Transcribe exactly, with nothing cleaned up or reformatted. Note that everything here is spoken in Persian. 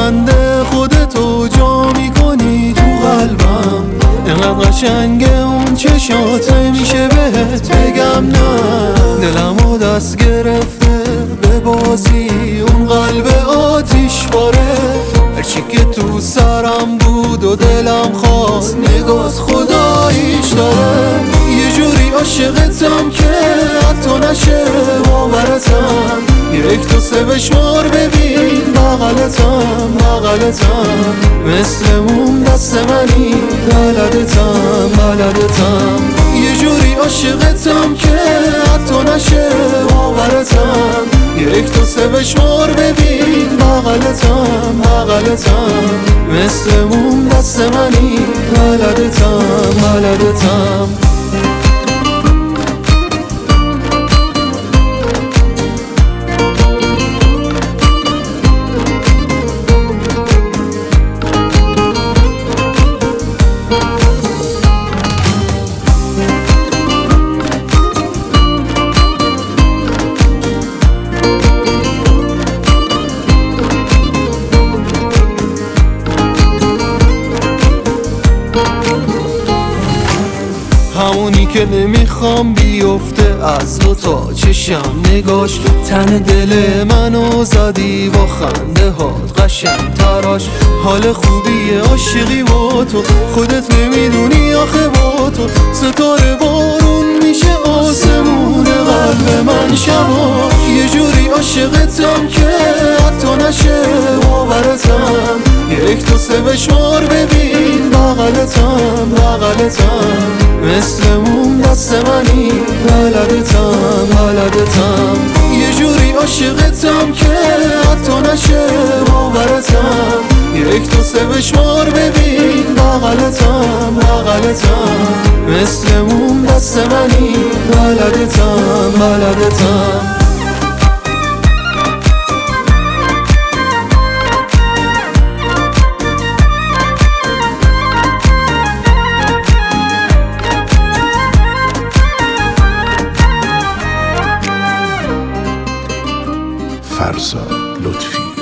خنده خودتو جا میکنی تو قلبم، اینقدر قشنگه اون چشات میشه بهت بگم نه. دلمو دست گرفته به بازی اون قلب آتیش باره، هرچی که تو سرم بود و دلم خواست نگات خداییش داره. یه جوری عاشقتم که حتی نشه باورتم، یک تو سه بشمار ببین بغلتم بغلتم، مثل اون دست منی بلدتم بلدتم. یه جوری عاشقتم که حتی نشه باورتم، یک تو سه بشمار ببین بغلتم بغلتم، مثل اون دست منی بلدتم بلدتم. همونی که نمیخوام بیفته از دو تا چشم نگاش، تن دل منو زدی با خنده هات قشنگ تراش. حال خوبی عاشقی با تو خودت نمیدونی آخه، با تو ستاره بارون میشه آسمون قلب من شبا. یه جوری عاشقتم که حتی نشه باورتم، یک تو سه بشمار ببین بغلتم بغلتم، مثل اون دست منی بلدتم بلدتم. یه جوری عاشقتم که حتی نشه باورتم، یک تو سه بشمار ببین بغلتم بغلتم، مثل اون دست منی بلدتم بلدتم. فرزاد لطفی